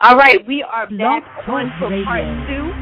All right, we are Blog back Talk on for Radio. part 2.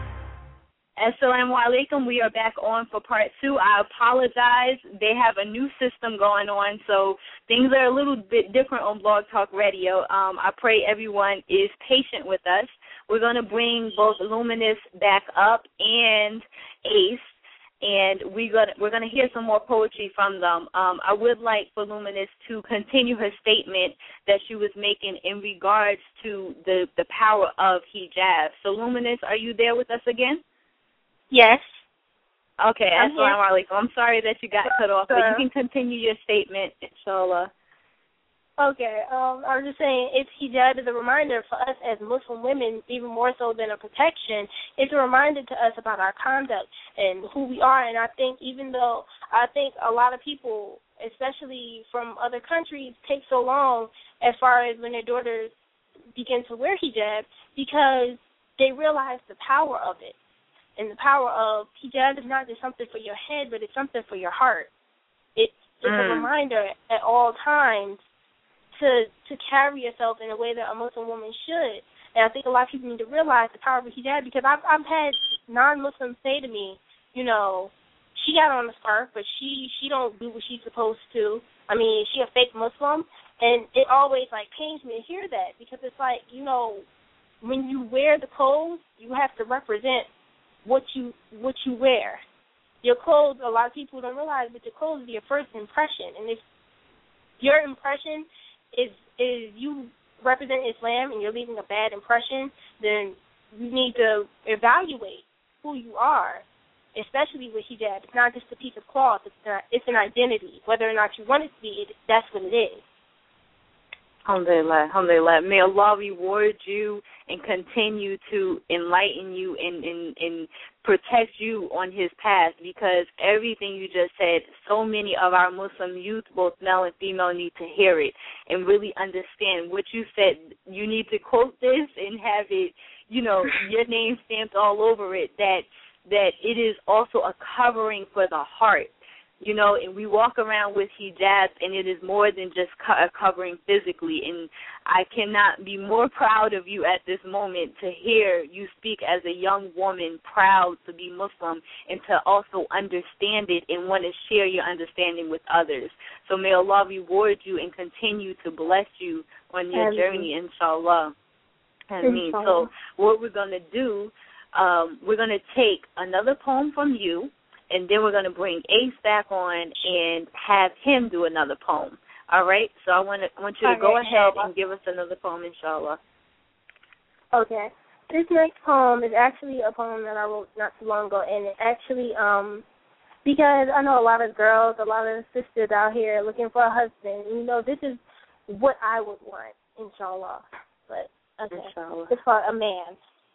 Assalamu alaikum. We are back on for part 2. I apologize. They have a new system going on, so things are a little bit different on Blog Talk Radio. I pray everyone is patient with us. We're going to bring both Luminous back up and Ace, and we're gonna hear some more poetry from them. I would like for Luminous to continue her statement that she was making in regards to the power of hijab. So, Luminous, are you there with us again? Yes. Okay, assalamu alaikum. I'm sorry that you got cut off, but you can continue your statement, inshallah. Okay, I was just saying, hijab is a reminder for us as Muslim women, even more so than a protection. It's a reminder to us about our conduct and who we are. And I think a lot of people, especially from other countries, take so long as far as when their daughters begin to wear hijab because they realize the power of it. And the power of hijab is not just something for your head, but it's something for your heart. It's a reminder at all times to carry yourself in a way that a Muslim woman should. And I think a lot of people need to realize the power of hijab because I've had non-Muslims say to me, you know, she got on a scarf, but she don't do what she's supposed to. I mean, she a fake Muslim? And it always, pains me to hear that because it's like, you know, when you wear the clothes, you have to represent what you wear. Your clothes, a lot of people don't realize, but your clothes are your first impression. And if your impression is you represent Islam and you're leaving a bad impression, then you need to evaluate who you are, especially with hijab. It's not just a piece of cloth. It's an identity. Whether or not you want it to be, that's what it is. Alhamdulillah, alhamdulillah. May Allah reward you and continue to enlighten you and protect you on his path because everything you just said, so many of our Muslim youth, both male and female, need to hear it and really understand what you said. You need to quote this and have it, you know, your name stamped all over it, that it is also a covering for the heart. You know, and we walk around with hijab, and it is more than just covering physically. And I cannot be more proud of you at this moment to hear you speak as a young woman, proud to be Muslim, and to also understand it and want to share your understanding with others. So may Allah reward you and continue to bless you on your journey, inshallah. Ameen. So what we're going to do, we're going to take another poem from you, and then we're going to bring Ace back on and have him do another poem. All right? So I want you to go ahead and give us another poem, inshallah. Okay. This next poem is actually a poem that I wrote not too long ago, and it actually, because I know a lot of girls, a lot of sisters out here looking for a husband. You know, this is what I would want, inshallah. But, okay. Inshallah. It's called A Man.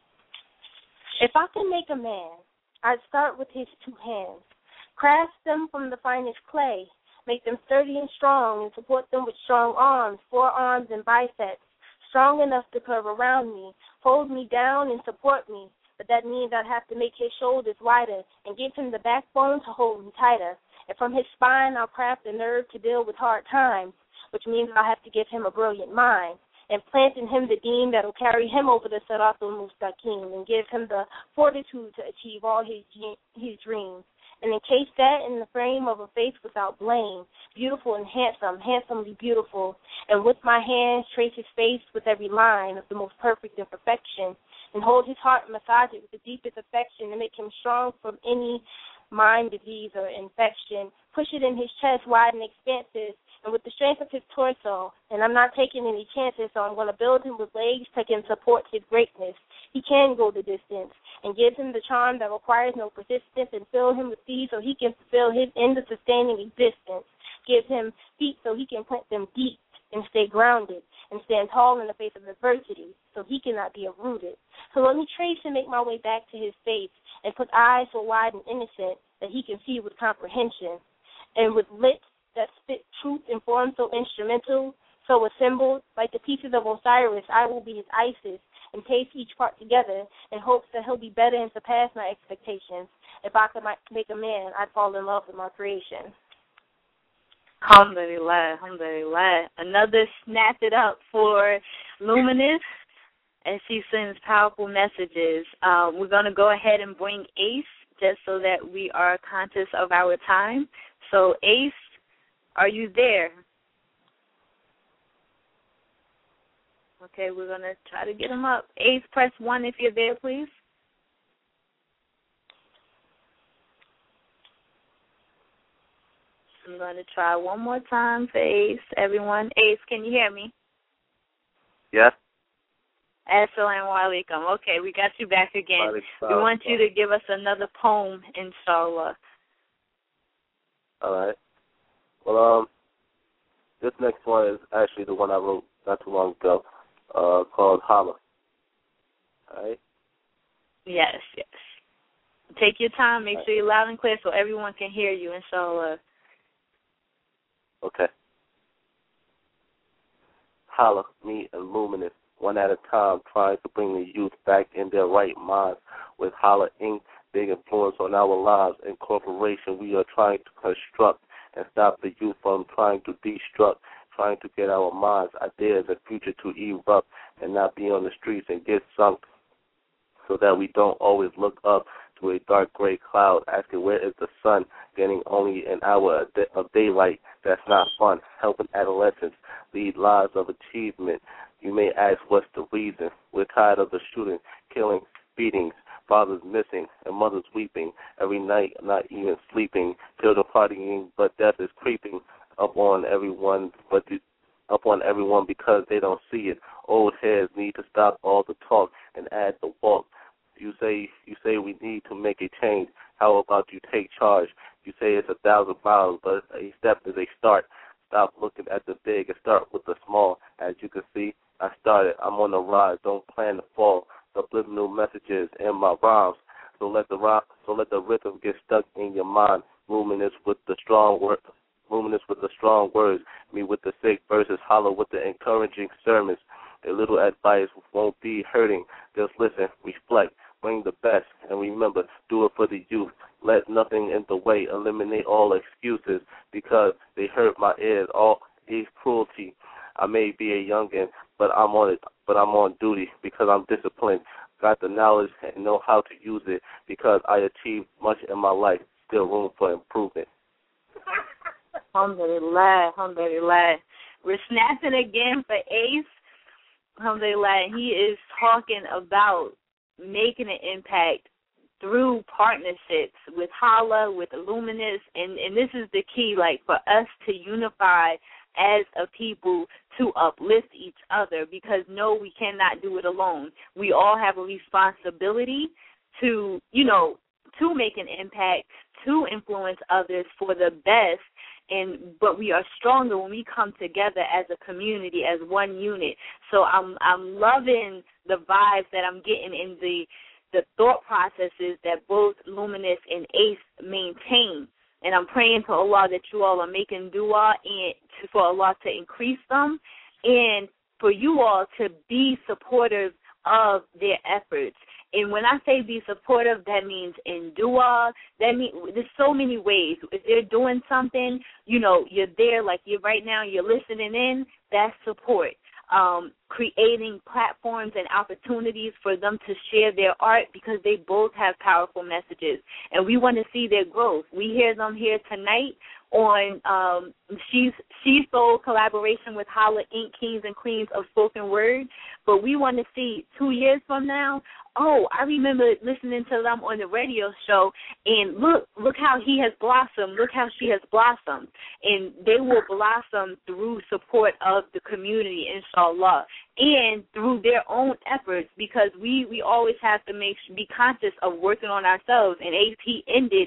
If I could make a man, I'd start with his two hands, craft them from the finest clay, make them sturdy and strong, and support them with strong arms, forearms and biceps, strong enough to curve around me, hold me down and support me. But that means I'd have to make his shoulders wider and give him the backbone to hold me tighter. And from his spine, I'll craft the nerve to deal with hard times, which means I'll have to give him a brilliant mind, and plant in him the deen that will carry him over the Siratul Mustaqim and give him the fortitude to achieve all his dreams. And encase that in the frame of a face without blame, beautiful and handsome, handsomely beautiful, and with my hands trace his face with every line of the most perfect imperfection, and hold his heart and massage it with the deepest affection and make him strong from any mind disease or infection. Push it in his chest wide and expansive, and with the strength of his torso, and I'm not taking any chances, so I'm going to build him with legs that can support his greatness. He can go the distance, and give him the charm that requires no persistence, and fill him with seeds so he can fulfill his end of sustaining existence. Give him feet so he can plant them deep and stay grounded, and stand tall in the face of adversity, so he cannot be uprooted. So let me trace and make my way back to his face, and put eyes so wide and innocent that he can see with comprehension, and with lips that spit truth in form so instrumental, so assembled, like the pieces of Osiris, I will be his Isis, and taste each part together in hopes that he'll be better and surpass my expectations. If I could make a man, I'd fall in love with my creation. Alhamdulillah, alhamdulillah. Another snap it up for Luminous. as she sends powerful messages. We're going to go ahead and bring Ace just so that we are conscious of our time. So, Ace, are you there? Okay, we're going to try to get him up. Ace, press 1 if you're there, please. I'm going to try one more time for Ace, everyone. Ace, can you hear me? Yes. Assalamu alaikum. Okay, we got you back again. We want you to give us another poem, inshallah. All right. Well, this next one is actually the one I wrote not too long ago, called Holla. All right? Yes. Take your time. Make sure you're loud and clear so everyone can hear you, inshallah. Okay. Holla, me and Luminous, one at a time, trying to bring the youth back in their right minds. With Holla Inc., big influence on our lives. In corporation, we are trying to construct and stop the youth from trying to destruct, trying to get our minds, ideas, and future to erupt and not be on the streets and get sunk, so that we don't always look up to a dark gray cloud asking where is the sun, getting only an hour of daylight. That's not fun. Helping adolescents lead lives of achievement. You may ask what's the reason. We're tired of the shooting, killing, beatings, fathers missing, and mothers weeping every night, not even sleeping, children partying, but death is creeping up on everyone because they don't see it. Old heads need to stop all the talk and add the walk. You say we need to make a change. How about you take charge? You say it's 1,000 miles, but a step is a start. Stop looking at the big and start with the small. As you can see, I started. I'm on the rise. Don't plan to fall. Subliminal messages in my rhymes. So let the rhythm get stuck in your mind. Luminous with the strong words. Me with the sick verses. Holla with the encouraging sermons. A little advice won't be hurting. Just listen, reflect, bring the best, and remember, do it for the youth. Let nothing in the way. Eliminate all excuses because they hurt my ears. All is cruelty. I may be a youngin', but I'm on duty because I'm disciplined. Got the knowledge and know how to use it because I achieved much in my life. Still room for improvement. Alhamdulillah. We're snapping again for Ace. Alhamdulillah. He is talking about making an impact through partnerships with Holla, with Luminous, and this is the key, like, for us to unify as a people to uplift each other, because no, we cannot do it alone. We all have a responsibility to, to make an impact, to influence others for the best, but we are stronger when we come together as a community, as one unit. So I'm loving the vibes that I'm getting in the thought processes that both Luminous and Ace maintain. And I'm praying to Allah that you all are making dua and for Allah to increase them, and for you all to be supportive of their efforts. And when I say be supportive, that means in dua. That means there's so many ways. If they're doing something, you're there, like you're right now, you're listening in, that's support. Creating platforms and opportunities for them to share their art, because they both have powerful messages, and we want to see their growth. We hear them here tonight on She's Soul collaboration with Holla Inc., Kings and Queens of Spoken Word, but we want to see 2 years from now, I remember listening to them on the radio show, and look how he has blossomed, look how she has blossomed, and they will blossom through support of the community, inshallah, and through their own efforts, because we always have to be conscious of working on ourselves. And he ended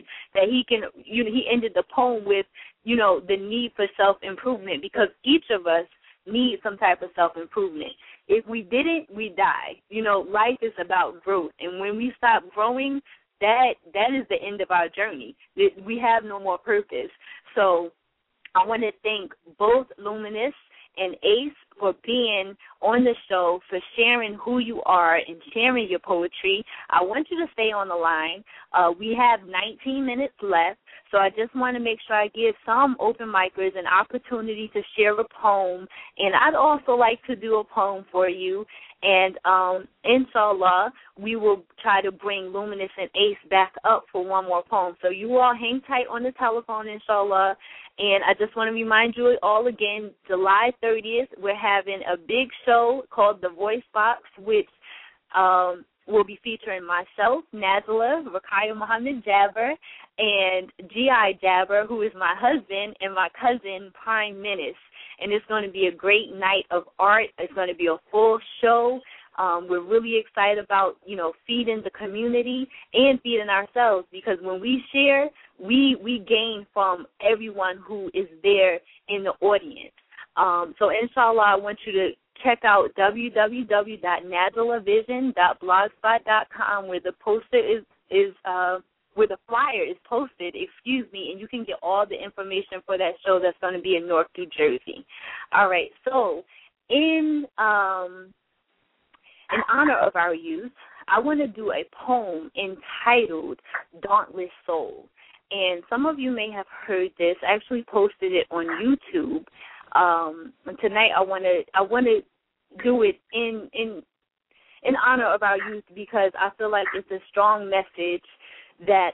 the poem with, the need for self-improvement, because each of us need some type of self-improvement. If we didn't, we die. Life is about growth, and when we stop growing, that is the end of our journey. We have no more purpose. So I want to thank both Luminous and Ace for being on the show, for sharing who you are and sharing your poetry. I want you to stay on the line. We have 19 minutes left, so I just want to make sure I give some open micers an opportunity to share a poem, and I'd also like to do a poem for you. And inshallah, we will try to bring Luminous and Ace back up for one more poem. So you all hang tight on the telephone, inshallah. And I just want to remind you all again, July 30th, we're having a big show called The Voice Box, which will be featuring myself, Nazla, Rakaya Muhammad Jabber, and G.I. Jabber, who is my husband, and my cousin, Prime Menace. And it's going to be a great night of art. It's going to be a full show. We're really excited about, feeding the community and feeding ourselves, because when we share, we gain from everyone who is there in the audience. So, inshallah, I want you to check out www.nazlavision.blogspot.com, where the poster is where the flyer is posted, and you can get all the information for that show that's going to be in Newark, New Jersey. All right, so in honor of our youth, I want to do a poem entitled Dauntless Soul. And some of you may have heard this. I actually posted it on YouTube. And tonight I want to do it in honor of our youth, because I feel like it's a strong message that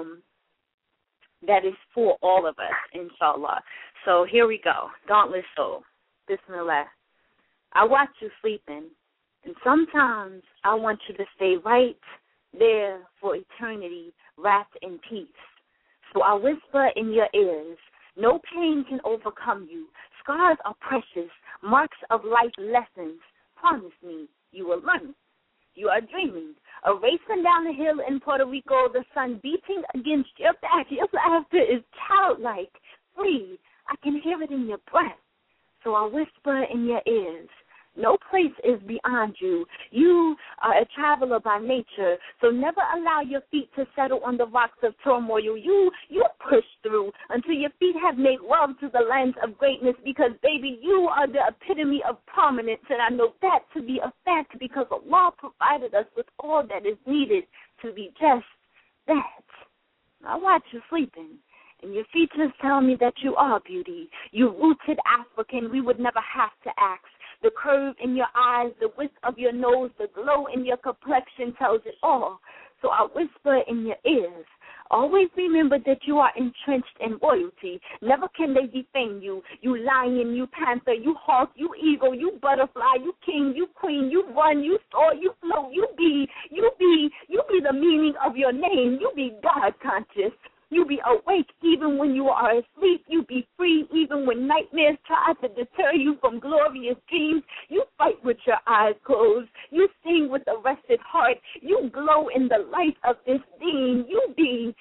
is for all of us, inshallah. So here we go. Dauntless Soul. Bismillah. I watch you sleeping, and sometimes I want you to stay right there for eternity, wrapped in peace. So I whisper in your ears, no pain can overcome you. Scars are precious, marks of life lessons. Promise me you will learn. You are dreaming, a racing down the hill in Puerto Rico, the sun beating against your back. Your laughter is childlike, free. I can hear it in your breath. So I whisper in your ears, no place is beyond you. You are a traveler by nature, so never allow your feet to settle on the rocks of turmoil. You push through until your feet have made love to the lands of greatness, because, baby, you are the epitome of prominence, and I know that to be a fact because Allah provided us with all that is needed to be just that. I watch you sleeping, and your features tell me that you are beauty. You rooted African, we would never have to ask. The curve in your eyes, the width of your nose, the glow in your complexion tells it all. So I whisper in your ears, always remember that you are entrenched in royalty. Never can they defame you. You lion, you panther, you hawk, you eagle, you butterfly, you king, you queen, you run, you soar, you float, you be the meaning of your name. You be God conscious. You be awake even when you are asleep. You be free even when nightmares try to deter you from glorious dreams. You fight with your eyes closed. You sing with a rested heart. You glow in the light of this being. You be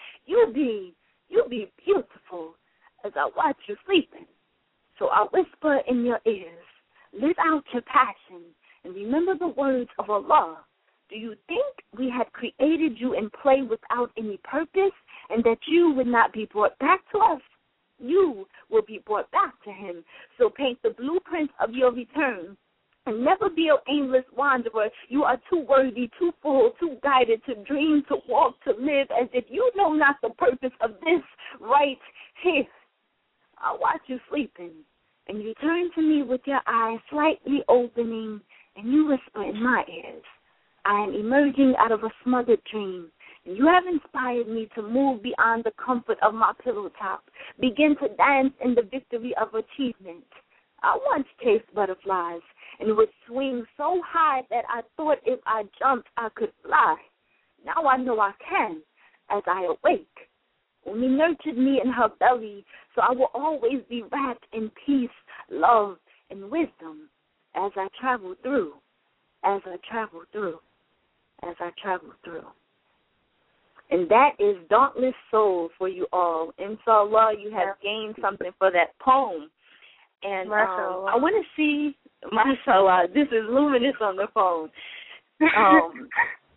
beautiful as I watch you sleeping. So I whisper in your ears, live out your passion and remember the words of Allah. Do you think we had created you in play without any purpose, and that you would not be brought back to us? You will be brought back to him. So paint the blueprint of your return, and never be an aimless wanderer. You are too worthy, too full, too guided to dream, to walk, to live, as if you know not the purpose of this right here. I watch you sleeping, and you turn to me with your eyes slightly opening, and you whisper in my ears, I am emerging out of a smothered dream, and you have inspired me to move beyond the comfort of my pillow top, begin to dance in the victory of achievement. I once chased butterflies and would swing so high that I thought if I jumped I could fly. Now I know I can as I awake. Umi nurtured me in her belly, so I will always be wrapped in peace, love, and wisdom as I travel through, as I travel through. As I travel through. And that is Dauntless Soul for you all. Inshallah, you have gained something for that poem. And I want to see, mashallah, this is Luminous on the phone.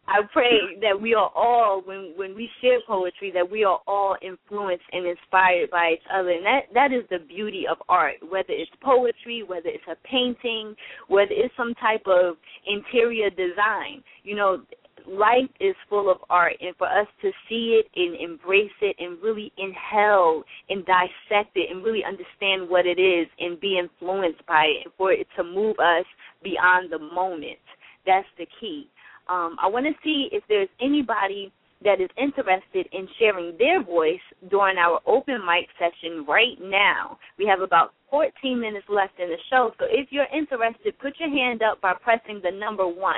I pray that we are all, when we share poetry, that we are all influenced and inspired by each other. And that is the beauty of art, whether it's poetry, whether it's a painting, whether it's some type of interior design. You know, life is full of art, and for us to see it and embrace it and really inhale and dissect it and really understand what it is and be influenced by it, and for it to move us beyond the moment, that's the key. I want to see if there's anybody that is interested in sharing their voice during our open mic session right now. We have about 14 minutes left in the show, so if you're interested, put your hand up by pressing the number 1.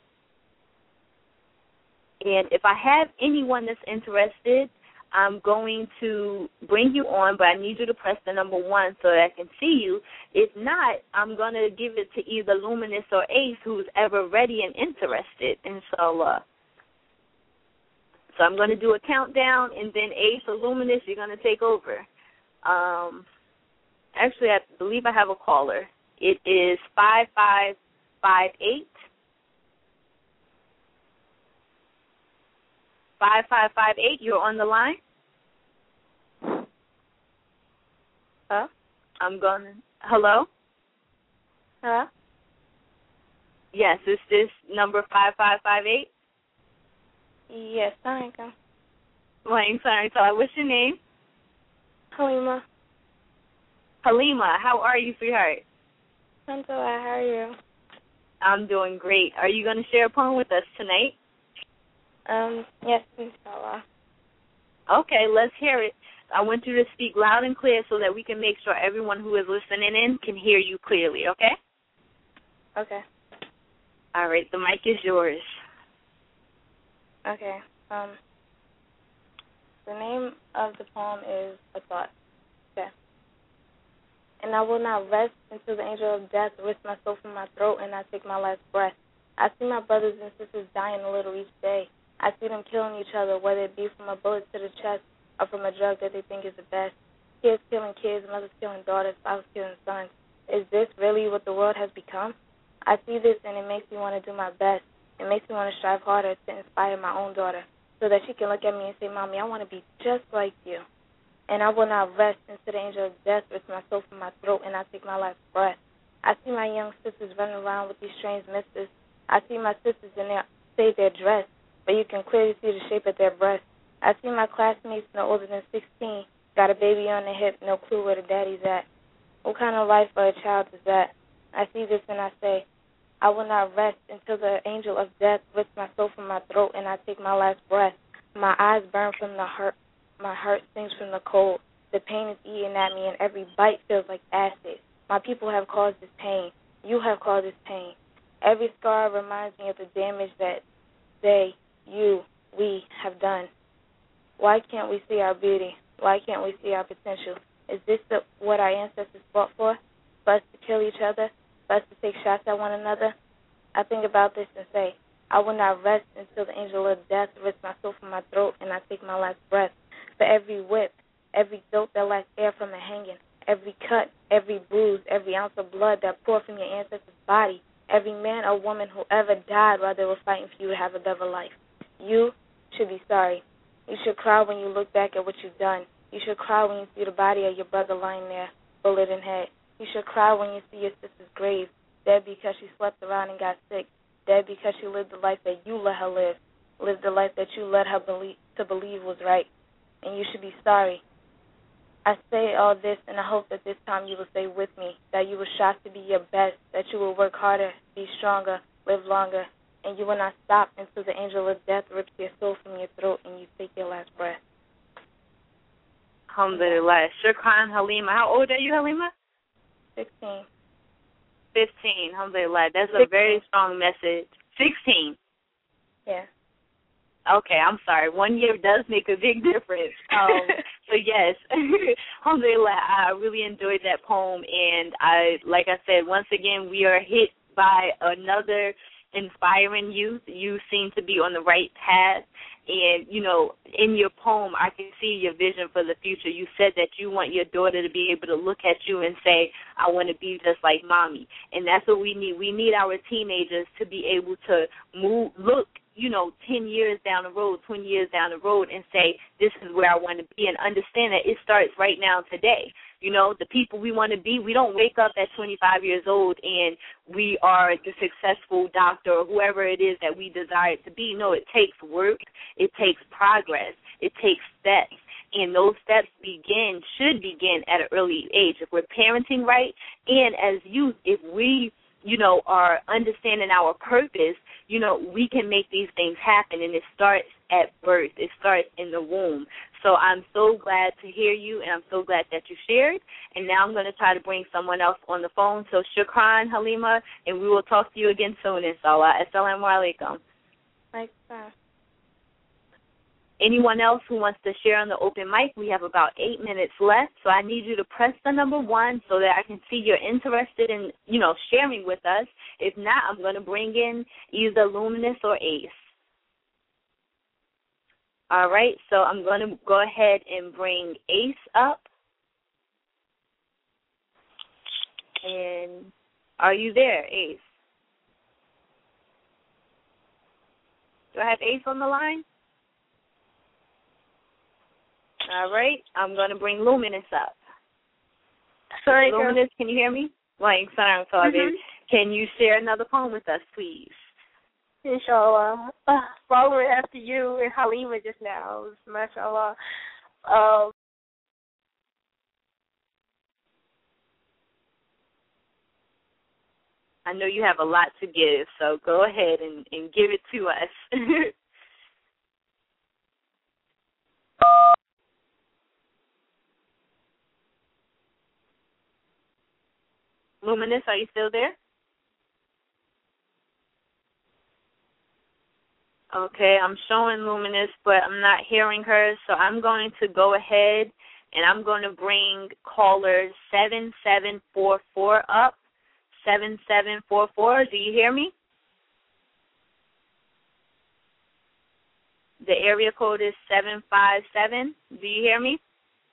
And if I have anyone that's interested, I'm going to bring you on, but I need you to press the number 1 so that I can see you. If not, I'm going to give it to either Luminous or Ace, who's ever ready and interested. And so I'm going to do a countdown, and then Ace or Luminous, you're going to take over. Actually, I believe I have a caller. It is 5558. 5558, you're on the line. Huh? Hello? Hello? Yes, is this number 5558? Yes, thank you. Sorry, what's your name? Halima. Halima, how are you, sweetheart? I'm so well. How are you? I'm doing great. Are you going to share a poem with us tonight? Yes, inshallah. Okay, let's hear it. I want you to speak loud and clear so that we can make sure everyone who is listening in can hear you clearly, okay? Okay. All right, the mic is yours. Okay. The name of the poem is A Thought. Okay. And I will not rest until the angel of death rips my soul from my throat and I take my last breath. I see my brothers and sisters dying a little each day. I see them killing each other, whether it be from a bullet to the chest or from a drug that they think is the best. Kids killing kids, mothers killing daughters, fathers killing sons. Is this really what the world has become? I see this and it makes me want to do my best. It makes me want to strive harder to inspire my own daughter so that she can look at me and say, Mommy, I want to be just like you. And I will not rest until the angel of death rips my soul from my throat and I take my last breath. I see my young sisters running around with these strange misters. I see my sisters in their say their dress, but you can clearly see the shape of their breasts. I see my classmates no older than 16, got a baby on their hip, no clue where the daddy's at. What kind of life for a child is that? I see this and I say, I will not rest until the angel of death rips my soul from my throat and I take my last breath. My eyes burn from the hurt. My heart stings from the cold. The pain is eating at me and every bite feels like acid. My people have caused this pain. You have caused this pain. Every scar reminds me of the damage that we have done. Why can't we see our beauty? Why can't we see our potential? Is this what our ancestors fought for? For us to kill each other? For us to take shots at one another? I think about this and say, I will not rest until the angel of death rips my soul from my throat and I take my last breath. For every whip, every dope that lacks air from a hanging, every cut, every bruise, every ounce of blood that poured from your ancestor's body, every man or woman who ever died while they were fighting for you to have a better life. You should be sorry. You should cry when you look back at what you've done. You should cry when you see the body of your brother lying there, bullet in head. You should cry when you see your sister's grave, dead because she slept around and got sick, dead because she lived the life that you let her live, lived the life that you led her believe was right. And you should be sorry. I say all this and I hope that this time you will stay with me, that you will strive to be your best, that you will work harder, be stronger, live longer, and you will not stop until the angel of death rips your soul from your throat and you take your last breath. Alhamdulillah. Shukran, Halima. How old are you, Halima? 16. 15. Alhamdulillah. That's a very strong message. 16. Yeah. Okay, I'm sorry. 1 year does make a big difference. So yes, alhamdulillah, I really enjoyed that poem, and like I said, once again, we are hit by another inspiring youth. You seem to be on the right path, and in your poem, I can see your vision for the future. You said that you want your daughter to be able to look at you and say, I want to be just like Mommy, and that's what we need. We need our teenagers to be able to look 10 years down the road, 20 years down the road and say, this is where I want to be, and understand that it starts right now today. The people we want to be, we don't wake up at 25 years old and we are the successful doctor or whoever it is that we desire to be. No, it takes work. It takes progress. It takes steps. And those steps should begin at an early age. If we're parenting right, and as youth, if we, are understanding our purpose, we can make these things happen. And it starts at birth. It starts in the womb. So I'm so glad to hear you, and I'm so glad that you shared. And now I'm going to try to bring someone else on the phone. So shukran, Halima, and we will talk to you again soon, inshallah. Assalamu alaikum. Bye. Anyone else who wants to share on the open mic, we have about 8 minutes left, so I need you to press the number 1 so that I can see you're interested in, sharing with us. If not, I'm going to bring in either Luminous or Ace. All right, so I'm going to go ahead and bring Ace up. And are you there, Ace? Do I have Ace on the line? All right, I'm going to bring Luminous up. Sorry, Luminous, can you hear me? Sorry, baby. Can you share another poem with us, please? Inshallah. Following after you and Halima just now, mashallah. I know you have a lot to give, so go ahead and give it to us. Luminous, are you still there? Okay, I'm showing Luminous, but I'm not hearing her, so I'm going to go ahead and I'm going to bring caller 7744 up. 7744, do you hear me? The area code is 757. Do you hear me?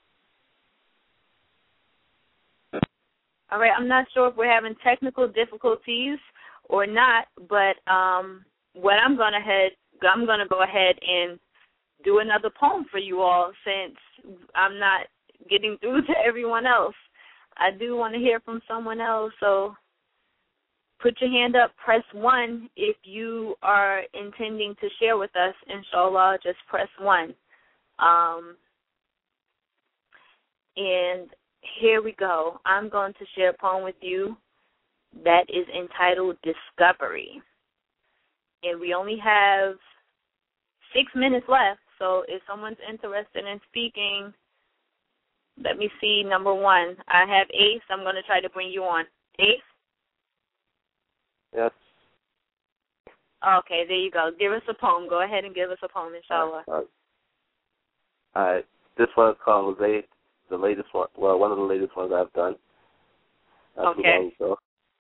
All right, I'm not sure if we're having technical difficulties or not, but what I'm going to go ahead and do another poem for you all since I'm not getting through to everyone else. I do want to hear from someone else, so put your hand up, press 1 if you are intending to share with us, inshallah, just press 1. And here we go. I'm going to share a poem with you that is entitled Discovery. And we only have 6 minutes left, so if someone's interested in speaking, let me see, number 1. I have Ace. I'm going to try to bring you on. Ace? Yes. Okay, there you go. Give us a poem. Go ahead and give us a poem, inshallah. All right. This one is called Mosaic, the latest one. Well, one of the latest ones I've done. Not too long ago.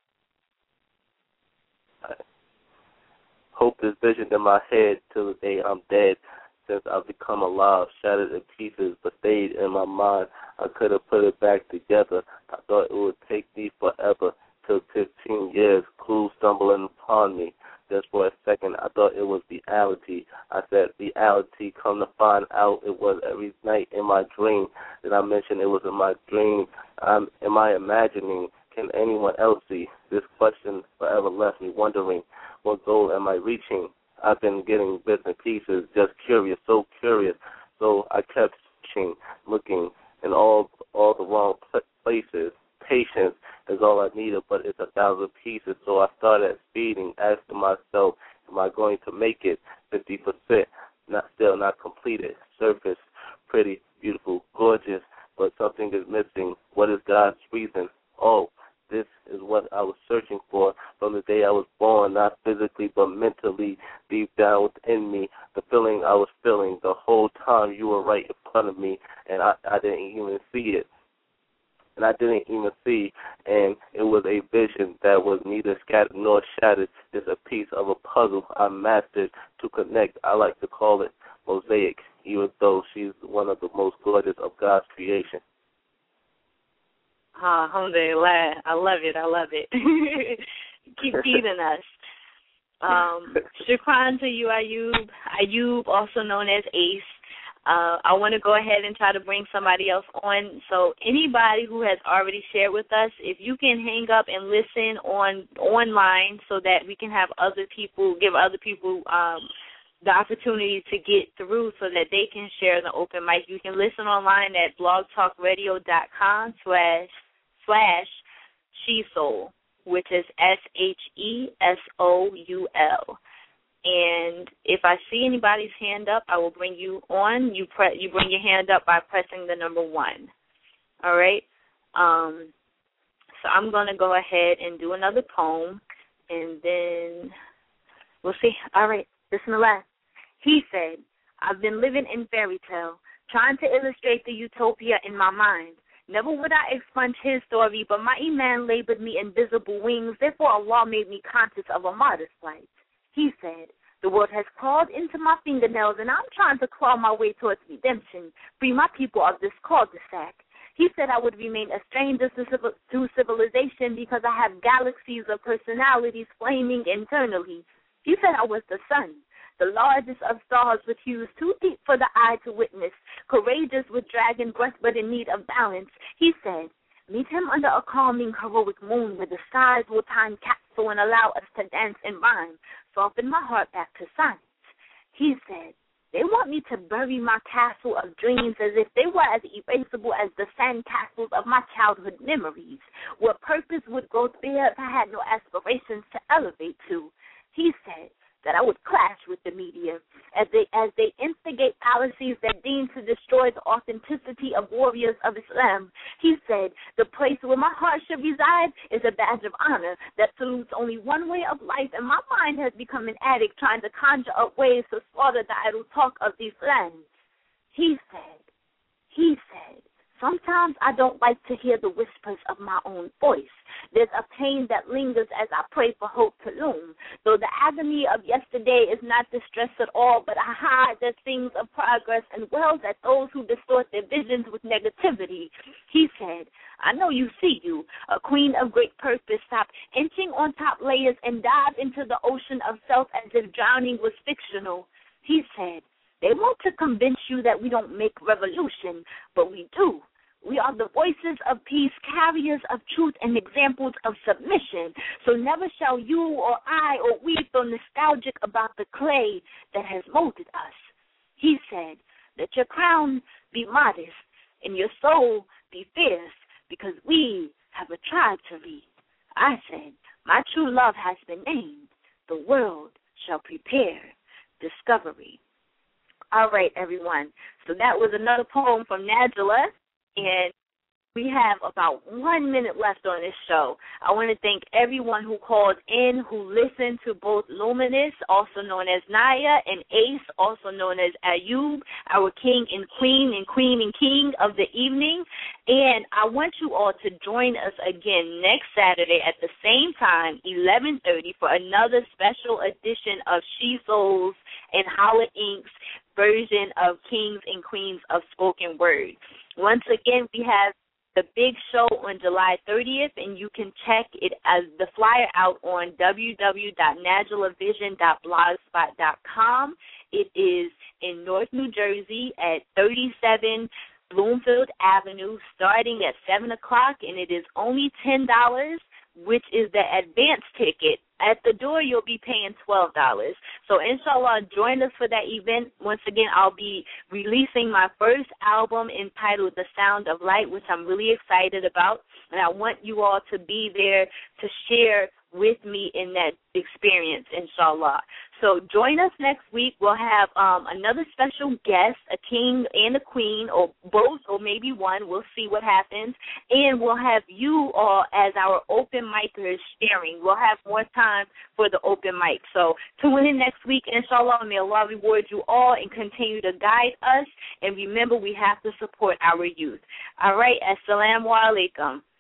Hope is visioned in my head till the day I'm dead. Since I've become alive, shattered in pieces, but stayed in my mind. I could have put it back together. I thought it would take me forever. Took 15 years, clues stumbling upon me. Just for a second, I thought it was reality. I said reality, come to find out it was every night in my dream. Did I mention it was in my dream? Am I imagining? Can anyone else see? This question forever left me wondering, what goal am I reaching? I've been getting bits and pieces, just curious, so curious. So I kept searching, looking in all the wrong places. Patience is all I needed, but it's 1,000 pieces. So I started speeding, asking myself, am I going to make it 50%? Still not completed. Surface, pretty, beautiful, gorgeous, but something is missing. What is God's reason? Oh, this is what I was searching for from the day I was born, not physically but mentally, deep down within me. The feeling I was feeling the whole time you were right in front of me, and I didn't even see it. And it was a vision that was neither scattered nor shattered. It's a piece of a puzzle I mastered to connect. I like to call it mosaic, even though she's one of the most gorgeous of God's creation. Alhamdulillah. I love it. Keep feeding us. Shukran to you, Ayub. Ayub, also known as Ace. I want to go ahead and try to bring somebody else on. So anybody who has already shared with us, if you can hang up and listen online so that we can have other people, give other people the opportunity to get through so that they can share the open mic. You can listen online at blogtalkradio.com/SheSoul, which is SheSoul. And if I see anybody's hand up, I will bring you on. You bring your hand up by pressing the number 1. All right? So I'm going to go ahead and do another poem, and then we'll see. All right, Bismillah. He said, I've been living in fairy tale, trying to illustrate the utopia in my mind. Never would I expunge his story, but my Iman labored me in visible wings. Therefore, Allah made me conscious of a martyr's plight. He said, the world has crawled into my fingernails, and I'm trying to claw my way towards redemption, free my people of this cul-de-sac. He said I would remain a stranger to civilization because I have galaxies of personalities flaming internally. He said I was the sun, the largest of stars with hues too deep for the eye to witness, courageous with dragon breath but in need of balance. He said, meet him under a calming, heroic moon where the skies will time capsule and allow us to dance and rhyme, soften my heart back to science. He said, they want me to bury my castle of dreams as if they were as erasable as the sand castles of my childhood memories, where purpose would grow bare if I had no aspirations to elevate to. He said that I would clash with the media as they instigate policies that deem to destroy the authenticity of warriors of Islam. He said the place where my heart should reside is a badge of honor that salutes only one way of life, and my mind has become an addict trying to conjure up ways to slaughter the idle talk of these lands. He said, sometimes I don't like to hear the whispers of my own voice. There's a pain that lingers as I pray for hope to loom. Though the agony of yesterday is not distress at all, but I hide the things of progress and wells at those who distort their visions with negativity. He said, I know you see you, a queen of great purpose. Stop inching on top layers and dive into the ocean of self as if drowning was fictional. He said, they want to convince you that we don't make revolution, but we do. We are the voices of peace, carriers of truth, and examples of submission. So never shall you or I or we feel nostalgic about the clay that has molded us. He said, let your crown be modest and your soul be fierce, because we have a tribe to lead. I said, my true love has been named. The world shall prepare discovery. All right, everyone. So that was another poem from Najla. And we have about 1 minute left on this show. I want to thank everyone who called in, who listened to both Luminous, also known as Naya, and Ace, also known as Ayub, our king and queen and king of the evening. And I want you all to join us again next Saturday at the same time, 11:30, for another special edition of SheSoul's and Holla Inc.'s version of Kings and Queens of Spoken Word. Once again, we have the big show on July 30th, and you can check it as the flyer out on www.najlavision.blogspot.com. It is in North New Jersey at 37 Bloomfield Avenue, starting at 7 o'clock, and it is only $10, which is the advance ticket. At the door, you'll be paying $12. So, inshallah, join us for that event. Once again, I'll be releasing my first album entitled The Sound of Light, which I'm really excited about. And I want you all to be there to share with me in that experience, inshallah. So join us next week. We'll have another special guest, a king and a queen, or both, or maybe one. We'll see what happens. And we'll have you all as our open micers sharing. We'll have more time for the open mic. So tune in next week, inshallah. May Allah reward you all and continue to guide us. And remember, we have to support our youth. All right, assalamu alaikum.